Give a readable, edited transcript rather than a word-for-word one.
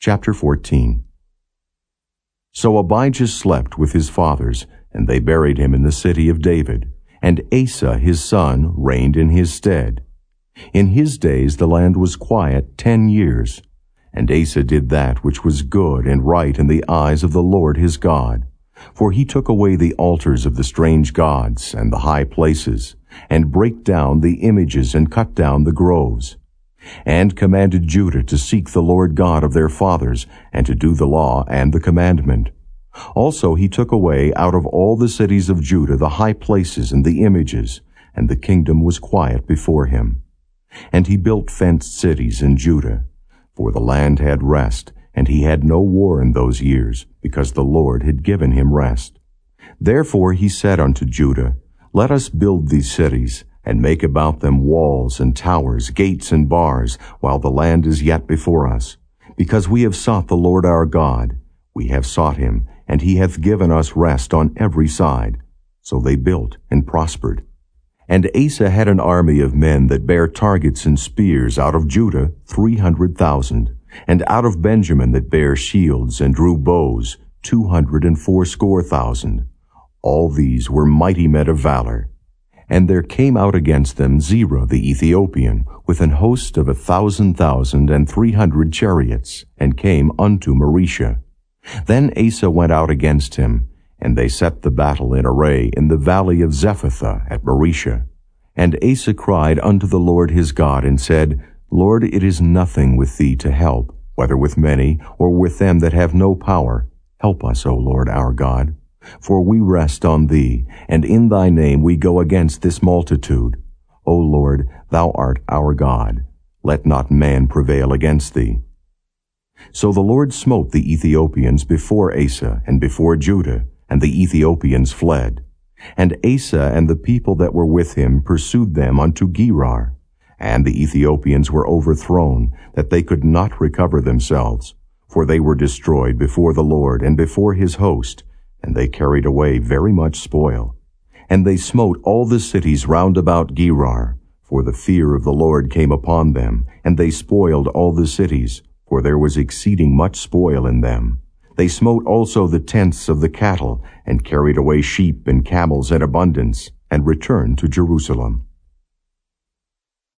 Chapter 14. So Abijah slept with his fathers, and they buried him in the city of David, and Asa his son reigned in his stead. In his days the land was quiet 10 years. And Asa did that which was good and right in the eyes of the Lord his God. For he took away the altars of the strange gods and the high places, and brake down the images and cut down the groves, and commanded Judah to seek the Lord God of their fathers, and to do the law and the commandment. Also he took away out of all the cities of Judah the high places and the images, and the kingdom was quiet before him. And he built fenced cities in Judah, for the land had rest, and he had no war in those years, because the Lord had given him rest. Therefore he said unto Judah, Let us build these cities, and make about them walls and towers, gates and bars, while the land is yet before us. Because we have sought the Lord our God, we have sought him, and he hath given us rest on every side. So they built and prospered. And Asa had an army of men that bare targets and spears out of Judah 300,000, and out of Benjamin that bare shields and drew bows 280,000. All these were mighty men of valor. And there came out against them Zerah the Ethiopian, with an host of 1,300 chariots, and came unto Maresha. Then Asa went out against him, and they set the battle in array in the valley of Zephathah at Maresha. And Asa cried unto the Lord his God, and said, Lord, it is nothing with thee to help, whether with many, or with them that have no power. Help us, O Lord our God. For we rest on thee, and in thy name we go against this multitude. O Lord, thou art our God. Let not man prevail against thee. So the Lord smote the Ethiopians before Asa and before Judah, and the Ethiopians fled. And Asa and the people that were with him pursued them unto Gerar. And the Ethiopians were overthrown, that they could not recover themselves. For they were destroyed before the Lord and before his host, and they carried away very much spoil. And they smote all the cities round about Gerar, for the fear of the Lord came upon them, and they spoiled all the cities, for there was exceeding much spoil in them. They smote also the tents of the cattle, and carried away sheep and camels in abundance, and returned to Jerusalem.